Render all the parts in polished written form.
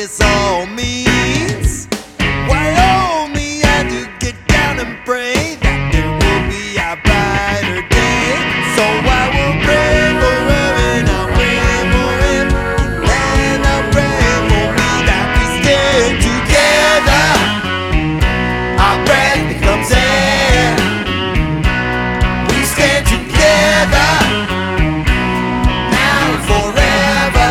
this all means. Why only had to get down and pray that there will be a brighter day. So I will pray for her and I'll pray for him, and I'll pray for me that we stay together. Our breath becomes air. We stand together now and forever.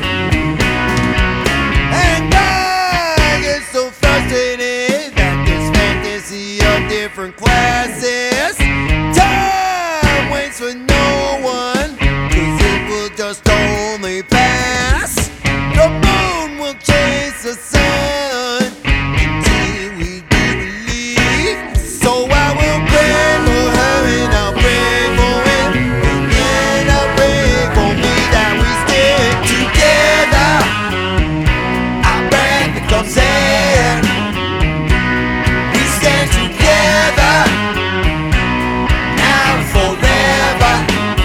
And I get so frustrated that this fantasy of different classes, time waits for no one, 'cause it will just only pass. The moon will chase the sun until we do believe. So I will pray for her and I'll pray for him, and then I'll pray for me that we stick together. Our breath becomes air. We stand together now and forever.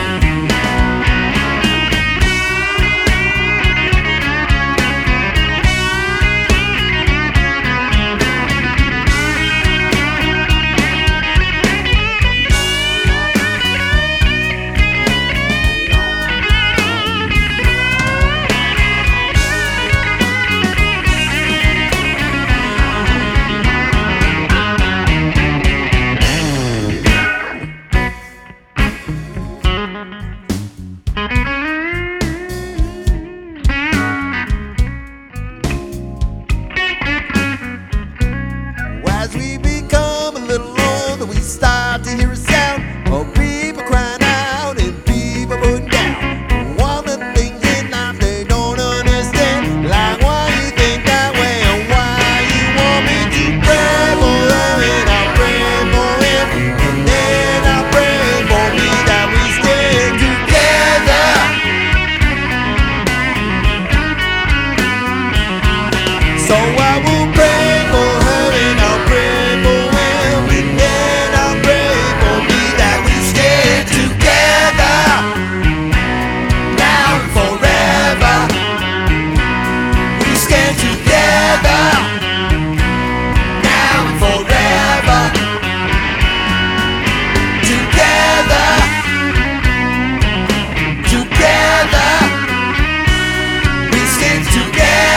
As we become a little older, we start to hear a sound of people crying out and people putting down. One of the things in life they don't understand, like why you think that way and why you want me to pray for her and I'll pray for him, and then I'll pray for me that we stay together. So I will pray for her and I'll pray for him, and then I'll pray for me that we stay together now and forever. We stand together now and forever. Together, together, we stand together.